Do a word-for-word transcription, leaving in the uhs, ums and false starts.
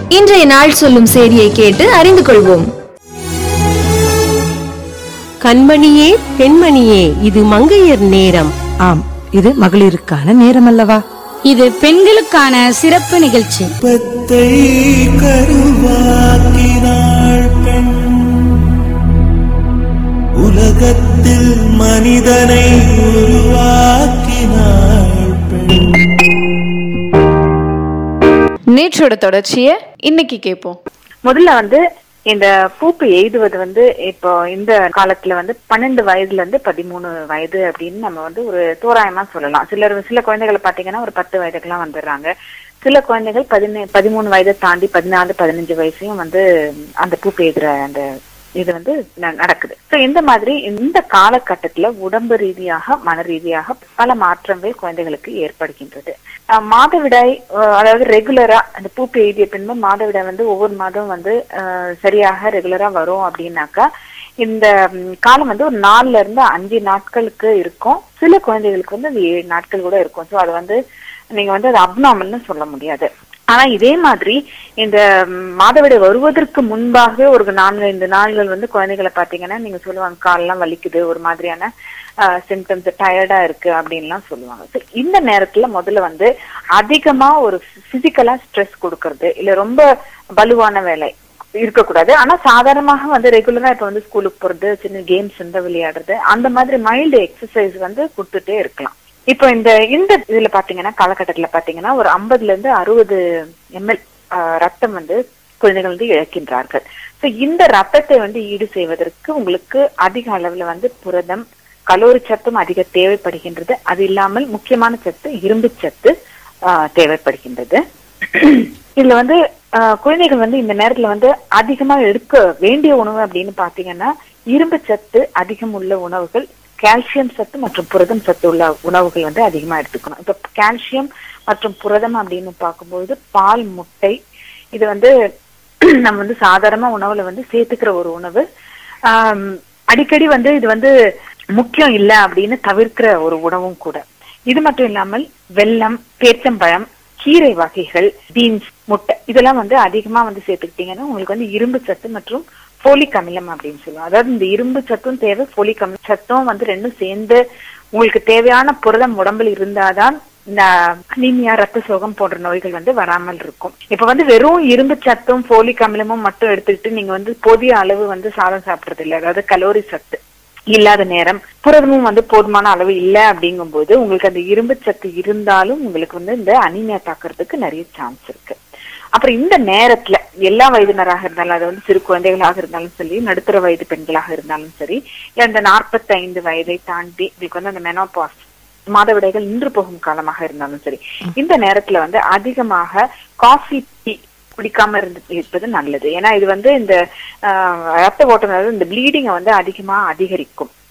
இன்றைய நாள் சொல்லும் செய்தியை கேட்டு அறிந்து கொள்வோம். கண்மணியே பெண்மணியே, இது மங்கையர் நேரம். ஆம், இது மகளிருக்கான நேரம் அல்லவா? இது பெண்களுக்கான சிறப்பு நிகழ்ச்சி. பத்தை கருவாக்கினாள் பெண், உலகத்தில் மனிதனை உருவாக்கினாள் பெண். நேற்றோட தொடர்ச்சிய இன்னைக்கு கேட்போம். முதல்ல வந்து இந்த பூப்பு எய்துவது வந்து இப்போ இந்த காலத்துல வந்து பன்னெண்டு வயதுல இருந்து பதிமூணு வயது அப்படின்னு நம்ம வந்து ஒரு தோராயமா சொல்லலாம். சிலர் சில குழந்தைகளை பாத்தீங்கன்னா ஒரு பத்து வயதுக்கெல்லாம் வந்துடுறாங்க. சில குழந்தைகள் பதினே பதிமூணு வயதை தாண்டி பதினாலு பதினஞ்சு வயசையும் வந்து அந்த பூப்பு எய்துற அந்த இது வந்து நடக்குது. சோ இந்த மாதிரி இந்த காலகட்டத்துல உடம்பு ரீதியாக மன ரீதியாக பல மாற்றங்கள் குழந்தைகளுக்கு ஏற்படுகின்றது. மாதவிடாய் அதாவது ரெகுலரா அந்த பூப்பு எய்திய பின்பு மாதவிடாய் வந்து ஒவ்வொரு மாதம் வந்து சரியாக ரெகுலரா வரும் அப்படின்னாக்கா இந்த காலம் வந்து ஒரு நாலுல இருந்து அஞ்சு நாட்களுக்கு இருக்கும். சில குழந்தைகளுக்கு வந்து அது ஏழு நாட்கள் கூட இருக்கும். சோ அது வந்து நீங்க வந்து அது அப்நார்மல்னு சொல்ல முடியாது. ஆனா இதே மாதிரி இந்த மாதவிடாய் வருவதற்கு முன்பாகவே ஒரு நான்கு ஐந்து நாள்கள் வந்து குழந்தைகளை பாத்தீங்கன்னா நீங்க சொல்லுவாங்க காலெல்லாம் வலிக்குது, ஒரு மாதிரியான சிம்டம்ஸ், டயர்டா இருக்கு அப்படின்லாம் சொல்லுவாங்க. இந்த நேரத்துல முதல்ல வந்து அதிகமா ஒரு பிசிக்கலா ஸ்ட்ரெஸ் கொடுக்கறது இல்ல ரொம்ப பலுவான வேலை இருக்கக்கூடாது. ஆனா சாதாரணமாக வந்து ரெகுலரா இப்ப வந்து ஸ்கூலுக்கு போறது, சின்ன கேம்ஸ் வந்து விளையாடுறது, அந்த மாதிரி மைல்டு எக்ஸசைஸ் வந்து கொடுத்துட்டே இருக்கலாம். இப்போ இந்த இந்த இதுல பாத்தீங்கன்னா காலகட்டத்துல பாத்தீங்கன்னா ஒரு ஐம்பதுல இருந்து அறுபது எம்எல் ரத்தம் வந்து குழந்தைகள் வந்து இழக்கின்றார்கள். சோ இந்த ரத்தத்தை வந்து ஈடு செய்வதற்கு உங்களுக்கு அதிக அளவுல வந்து புரதம், கலோரி சத்தும் அதிக தேவைப்படுகின்றது. அது இல்லாமல் முக்கியமான சத்து இரும்பு சத்து ஆஹ் தேவைப்படுகின்றது. இதுல வந்து ஆஹ் குழந்தைகள் வந்து இந்த நேரத்துல வந்து அதிகமா எடுக்க வேண்டிய உணவு அப்படின்னு பாத்தீங்கன்னா இரும்பு சத்து அதிகம் உள்ள உணவுகள், கால்சியம் சத்து மற்றும் புரதம் சத்து உள்ள உணவுகள் வந்து அதிகமா எடுத்துக்கணும். இப்ப கால்சியம் மற்றும் புரதம் அப்படின்னு பார்க்கும்போது பால், முட்டை, இது வந்து நம்ம வந்து சாதாரண உணவுல வந்து சேர்த்துக்கிற ஒரு உணவு. ஆஹ் அடிக்கடி வந்து இது வந்து முக்கியம் இல்ல அப்படின்னு தவிர்க்கிற ஒரு உணவும் கூட. இது மட்டும் இல்லாமல் வெல்லம், பேச்சம்பழம், கீரை வகைகள், பீன்ஸ், முட்டை இதெல்லாம் வந்து அதிகமா வந்து சேர்த்துக்கிட்டீங்கன்னா உங்களுக்கு வந்து இரும்பு சத்து மற்றும் போலிக் அமிலம் அப்படின்னு சொல்லுவோம். அதாவது இந்த இரும்பு சத்தும் தேவை, போலிக் அமில சத்தும் வந்து ரெண்டும் சேர்ந்து உங்களுக்கு தேவையான புரதம் உடம்புல இருந்தாதான் இந்த அனீமியா, ரத்த சோகம் போன்ற நோய்கள் வந்து வராமல் இருக்கும். இப்ப வந்து வெறும் இரும்பு சத்தும் போலிக் அமிலமும் மட்டும் எடுத்துக்கிட்டு நீங்க வந்து போதிய அளவு வந்து சாதம் சாப்பிடுறது இல்லை, அதாவது கலோரி சத்து இல்லாத நேரம், புரதமும் வந்து போதுமான அளவு இல்லை அப்படிங்கும் போது உங்களுக்கு அந்த இரும்பு சத்து இருந்தாலும் உங்களுக்கு வந்து இந்த அனீமியா தாக்குறதுக்கு நிறைய சான்ஸ் இருக்கு. அப்புறம் இந்த நேரத்துல எல்லா வயதினராக இருந்தாலும், அது வந்து சிறு குழந்தைகளாக இருந்தாலும் சரி, நடுத்தர வயது பெண்களாக இருந்தாலும் சரி, இந்த நாற்பத்தி ஐந்து வயதை தாண்டி உங்களுக்கு வந்து அந்த மெனோபாஸ் மாதவிடாய்கள் நின்று போகும் காலமாக இருந்தாலும் சரி, இந்த நேரத்துல வந்து அதிகமாக காஃபி, டீ குடிக்காம இருந்து இருப்பது நல்லது. ஏன்னா இது வந்து இந்த ஆஹ் ரத்த ஓட்டம், இந்த ப்ளீடிங்கை வந்து அதிகமா அதிகரிக்கும்.